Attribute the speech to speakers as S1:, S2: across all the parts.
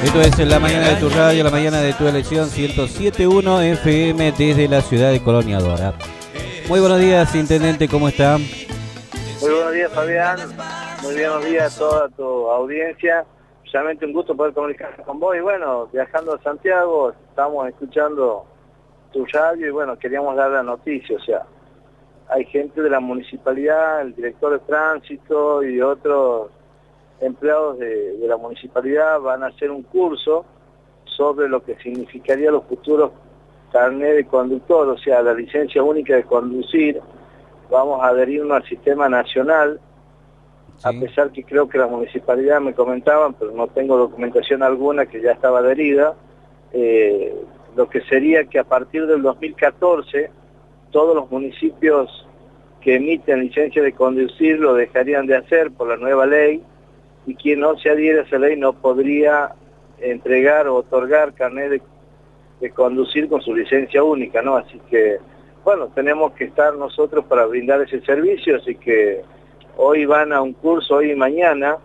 S1: Esto es en la mañana de tu radio, la mañana de tu elección, 107.1 FM desde la ciudad de Colonia Dora. Muy buenos días, intendente, ¿cómo está?
S2: Muy buenos días, Fabián. Muy buenos días a toda tu audiencia. Realmente un gusto poder comunicarme con vos. Y bueno, viajando a Santiago, estamos escuchando tu radio y bueno, queríamos dar la noticia. O sea, hay gente de la municipalidad, el director de tránsito y otros empleados de la municipalidad van a hacer un curso sobre lo que significaría los futuros carnet de conductor, o sea, la licencia única de conducir. Vamos a adherirnos al sistema nacional, sí. A pesar que creo que la municipalidad me comentaban, pero no tengo documentación alguna, que ya estaba adherida, lo que sería que a partir del 2014 todos los municipios que emiten licencia de conducir lo dejarían de hacer por la nueva ley, y quien no se adhiere a esa ley no podría entregar o otorgar carnet de conducir con su licencia única, ¿no? Así que, bueno, tenemos que estar nosotros para brindar ese servicio, así que hoy van a un curso, hoy y mañana,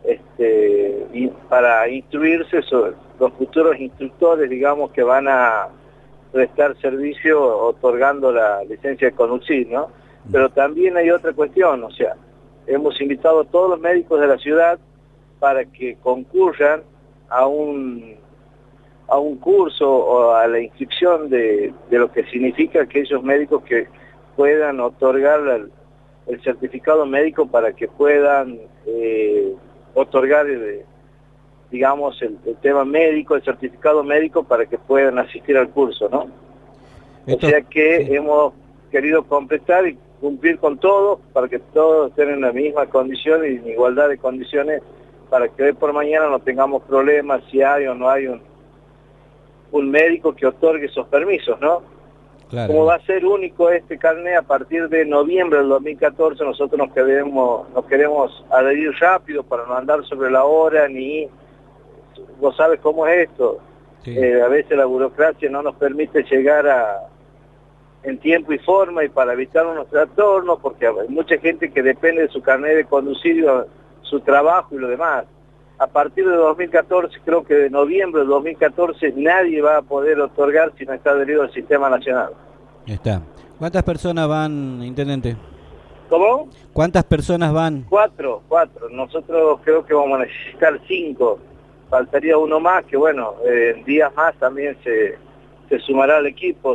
S2: y para instruirse sobre los futuros instructores, digamos, que van a prestar servicio otorgando la licencia de conducir, ¿no? Pero también hay otra cuestión, o sea, hemos invitado a todos los médicos de la ciudad para que concurran a un curso o a la inscripción de lo que significa aquellos médicos que puedan otorgar el certificado médico para que puedan otorgar, digamos, el tema médico, el certificado médico para que puedan asistir al curso, ¿no? O sea que sí, hemos querido completar y cumplir con todo para que todos estén en la misma condición y en igualdad de condiciones, para que hoy por mañana no tengamos problemas si hay o no hay un médico que otorgue esos permisos, ¿no? Claro. Como va a ser único este carnet a partir de noviembre del 2014, nosotros nos queremos adherir rápido para no andar sobre la hora, ni vos sabes cómo es esto. Sí. A veces la burocracia no nos permite llegar en tiempo y forma, y para evitar unos trastornos, porque hay mucha gente que depende de su carnet de conducir, su trabajo y lo demás. A partir de 2014, creo que de noviembre de 2014, nadie va a poder otorgar si no está adherido al sistema nacional.
S1: Está. ¿Cuántas personas van, intendente?
S2: ¿Cómo?
S1: ¿Cuántas personas van?
S2: Cuatro. Nosotros creo que vamos a necesitar 5. Faltaría uno más, que bueno, en días más también se sumará al equipo.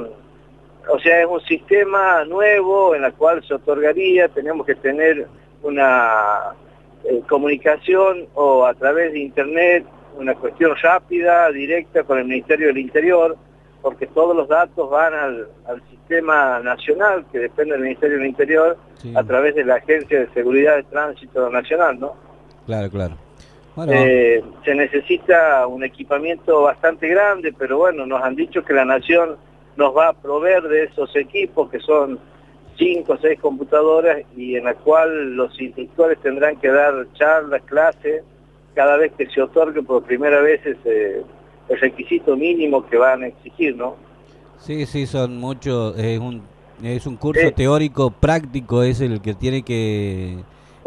S2: O sea, es un sistema nuevo en el cual se otorgaría, tenemos que tener una comunicación o a través de internet, una cuestión rápida, directa con el Ministerio del Interior, porque todos los datos van al sistema nacional que depende del Ministerio del Interior, sí, a través de la Agencia de Seguridad de Tránsito Nacional, ¿no?
S1: Claro. Bueno.
S2: Se necesita un equipamiento bastante grande, pero bueno, nos han dicho que la Nación nos va a proveer de esos equipos, que son 5 o 6 computadoras, y en la cual los instructores tendrán que dar charlas, clases, cada vez que se otorgue por primera vez el requisito mínimo que van a exigir, ¿no?
S1: Sí, son muchos, es un curso teórico práctico, es el que tiene que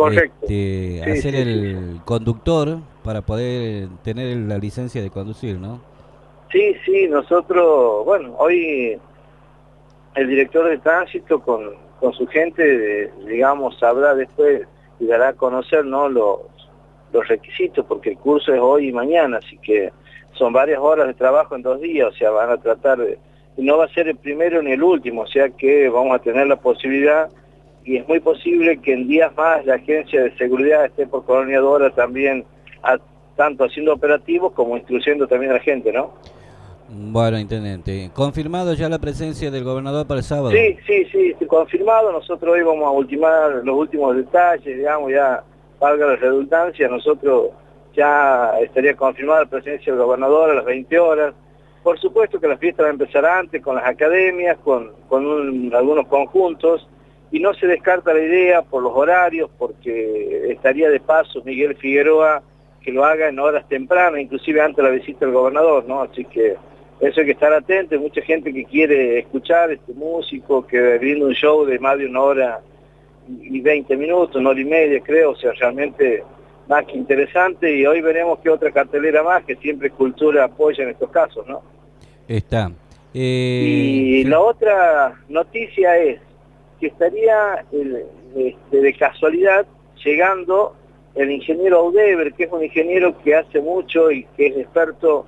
S1: hacer el conductor para poder tener la licencia de conducir, ¿no?
S2: Sí, nosotros, bueno, hoy el director de tránsito con su gente, digamos, sabrá después y dará a conocer, ¿no?, los requisitos, porque el curso es hoy y mañana, así que son varias horas de trabajo en 2 días, o sea, van a tratar y no va a ser el primero ni el último, o sea que vamos a tener la posibilidad, y es muy posible que en días más la Agencia de Seguridad esté por Colonia Dora también, tanto haciendo operativos como instruyendo también a la gente, ¿no?
S1: Bueno, intendente, ¿confirmado ya la presencia del gobernador para el sábado?
S2: Sí, confirmado. Nosotros hoy vamos a ultimar los últimos detalles, digamos, ya valga la redundancia. Nosotros ya estaría confirmada la presencia del gobernador a las 20 horas. Por supuesto que la fiesta va a empezar antes, con las academias, con algunos conjuntos, y no se descarta la idea por los horarios, porque estaría de paso Miguel Figueroa, que lo haga en horas tempranas, inclusive antes de la visita del gobernador, ¿no? Así que eso hay que estar atento. Hay mucha gente que quiere escuchar este músico que brinda un show de más de 1 hora y 20 minutos, 1 hora y media, creo. O sea, realmente más que interesante, y hoy veremos qué otra cartelera más, que siempre Cultura apoya en estos casos, ¿no?
S1: Está.
S2: Y
S1: sí.
S2: la otra noticia es que estaría de casualidad llegando el ingeniero Audeber, que es un ingeniero que hace mucho y que es experto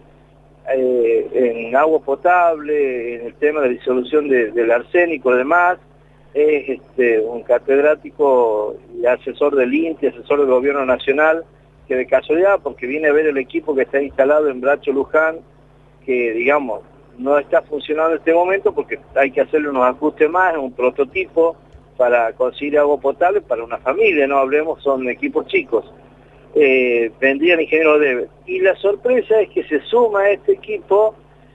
S2: en agua potable, en el tema de disolución del arsénico y demás. Es un catedrático y asesor del INTI, asesor del gobierno nacional, que de casualidad, porque viene a ver el equipo que está instalado en Bracho Luján, que digamos no está funcionando en este momento porque hay que hacerle unos ajustes más, un prototipo para conseguir agua potable para una familia, no hablemos, son equipos chicos. Vendría el ingeniero Debe. Y la sorpresa es que se suma a este equipo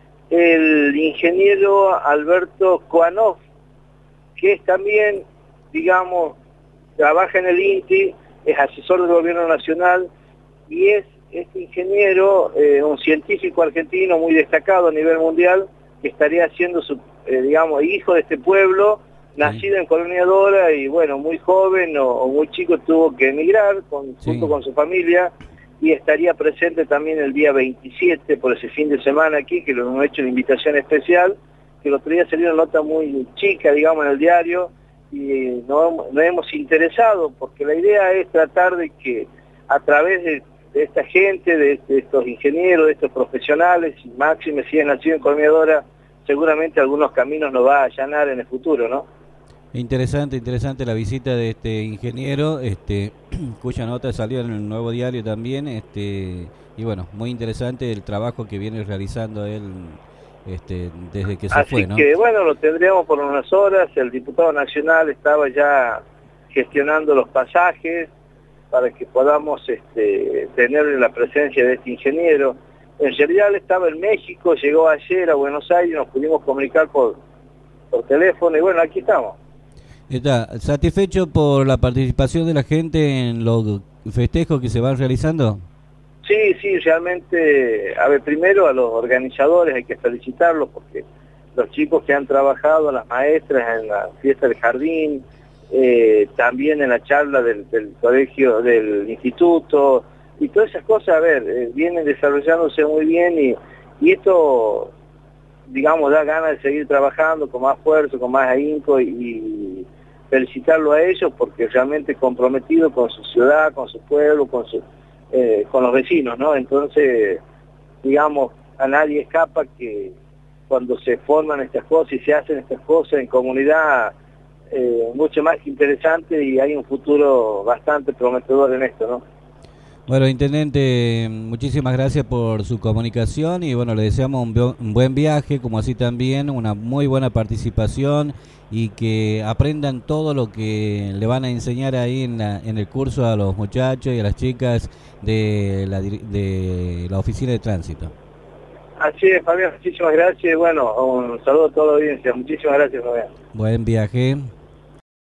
S2: el ingeniero Alberto Koanov, que es también, digamos, trabaja en el INTI, es asesor del gobierno nacional, y es este ingeniero, un científico argentino muy destacado a nivel mundial, que estaría siendo digamos, hijo de este pueblo, nacido en Colonia Dora, y bueno, muy joven o muy chico tuvo que emigrar junto con su familia, y estaría presente también el día 27 por ese fin de semana aquí, que lo hemos hecho una invitación especial, que el otro día salió una nota muy chica, digamos, en el diario, y nos hemos interesado, porque la idea es tratar de que a través de esta gente, de estos ingenieros, de estos profesionales, y máxime si es nacido en Colonia Dora, seguramente algunos caminos nos va a allanar en el futuro, ¿no?
S1: Interesante la visita de este ingeniero, cuya nota salió en el Nuevo Diario también, y bueno, muy interesante el trabajo que viene realizando él, desde que se fue, ¿no?
S2: Así que bueno, lo tendríamos por unas horas. El diputado nacional estaba ya gestionando los pasajes para que podamos tener la presencia de este ingeniero. En realidad él estaba en México, llegó ayer a Buenos Aires, nos pudimos comunicar por teléfono, y bueno, aquí estamos.
S1: ¿Está satisfecho por la participación de la gente en los festejos que se van realizando?
S2: Sí, realmente, a ver, primero a los organizadores hay que felicitarlos, porque los chicos que han trabajado, las maestras en la fiesta del jardín, también en la charla del colegio, del instituto, y todas esas cosas, a ver, vienen desarrollándose muy bien, y esto, digamos, da ganas de seguir trabajando con más esfuerzo, con más ahínco, y felicitarlo a ellos, porque realmente comprometido con su ciudad, con su pueblo, con los vecinos, ¿no? Entonces, digamos, a nadie escapa que cuando se forman estas cosas y se hacen estas cosas en comunidad, mucho más que interesante, y hay un futuro bastante prometedor en esto, ¿no?
S1: Bueno, intendente, muchísimas gracias por su comunicación, y bueno, le deseamos un buen viaje, como así también una muy buena participación, y que aprendan todo lo que le van a enseñar ahí en el curso a los muchachos y a las chicas de la oficina de tránsito.
S2: Así es, Fabián, muchísimas gracias. Bueno, un saludo a toda la audiencia. Muchísimas gracias, Fabián.
S1: Buen viaje.